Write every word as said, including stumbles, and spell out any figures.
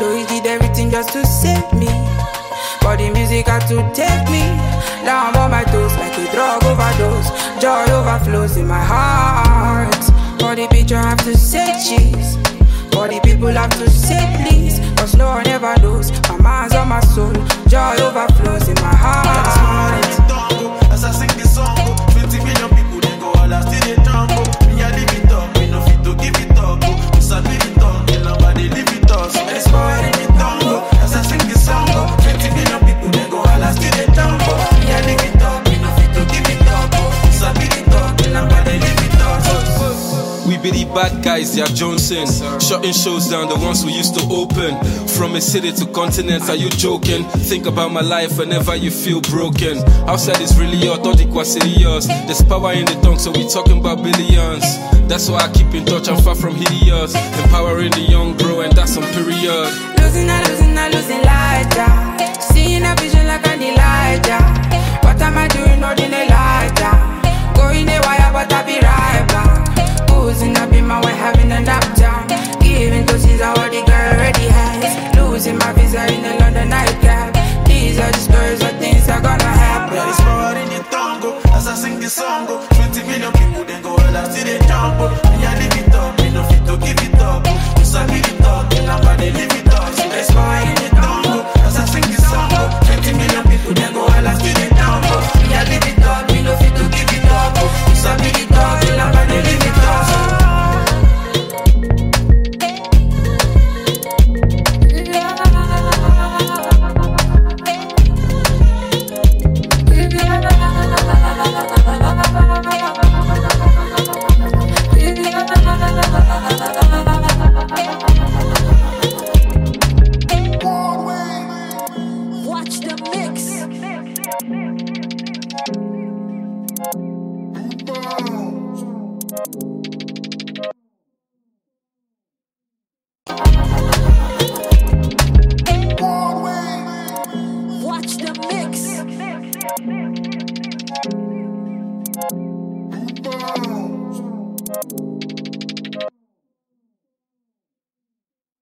Louis did everything just to save me, but the music had to take me. Now I'm on my toes like a drug overdose. Joy overflows in my heart. For the picture I have to say cheese, for the people have to say please, cause no one ever knows. My mind's on my soul. Joy overflows in my heart. As I sing this song, twenty million people they go all I still they jumbo. Me I live it up, me no fit to give it up. Cause I live it up, me nobody live it up. So it's for the tango. As I sing this song, twenty million people they go all I still they jumbo. Me I live it up, me no fit to give it up. Cause I live it up, me nobody live it up. We be the bad guys, yeah, Johnson. Shutting shows down, the ones we used to open. From a city to continents, are you joking? Think about my life whenever you feel broken. Outside is really hot, all the serious. There's power in the tongue, so we talking about billions. That's why I keep in touch, I'm far from hideous. Empowering the young bro, and that's on period. Losing, I losing, I losing light, yeah. Seeing a vision like an Elijah. What am I doing, not in a light, yeah. Going a wire, but I be right back. Losing up in my way, having a nap down. Giving to Caesar what the girl already has. Losing my